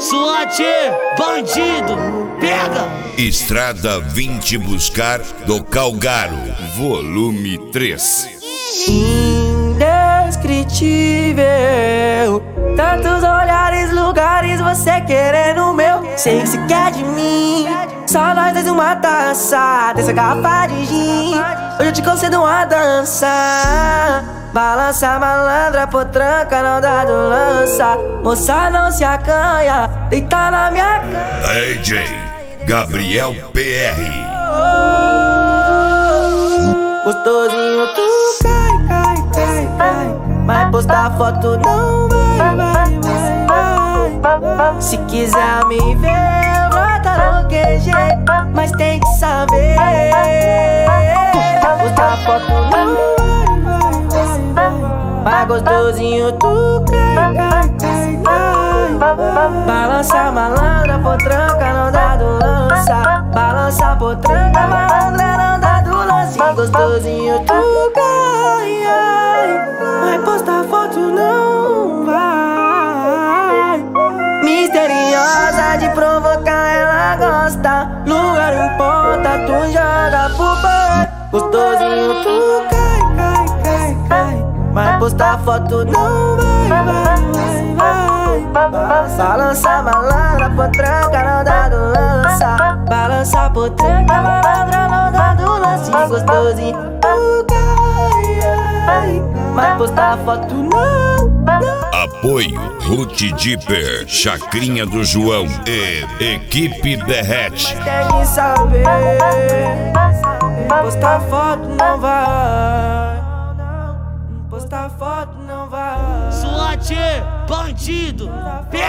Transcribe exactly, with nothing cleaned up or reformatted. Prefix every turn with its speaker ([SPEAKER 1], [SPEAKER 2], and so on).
[SPEAKER 1] SWAT, bandido, pega!
[SPEAKER 2] Estrada vinte buscar do Calgaro, volume três.
[SPEAKER 3] Indescritível, tantos olhares, lugares, você querendo o meu. Sei que se quer de mim, só nós dois uma taça dessa garrafa de gin. Hoje eu te concedo uma dança. Balança malandra, potranca, não dá do lança. Moça não se acanha, deita na minha cama.
[SPEAKER 2] D J Gabriel P R.
[SPEAKER 3] Gostosinho tu cai, cai, cai, cai. Mas postar foto não vai, vai, vai, vai. Se quiser me ver, brota no Q G, mas tem que saber. Postar foto não vai, vai, vai, vai. Mas gostosinho tu cai, cai, cai, cai. Balança malandra, potranca, não dá do lança. Balança potranca, malandra, não dá do lance. Gostosinho tu cai, ai. Mas postar foto não vai. Misteriosa de provocar, ela gosta. Lugar em ponta, tu joga pro bar. Gostosinho tu cai, cai, cai, cai. Mas postar foto não vai, vai, vai, vai. Balança malandra, potranca, não dá do lança. Balança potranca, malandra, não dá do lance. Gostosinho tu cai, ai. Mas postar foto não, não.
[SPEAKER 2] Apoio Ruth Dipper, Chacrinha do João e Equipe Derrete.
[SPEAKER 3] Tem que saber, postar foto não vai. Postar foto não vai.
[SPEAKER 1] SWAT, bandido, pega!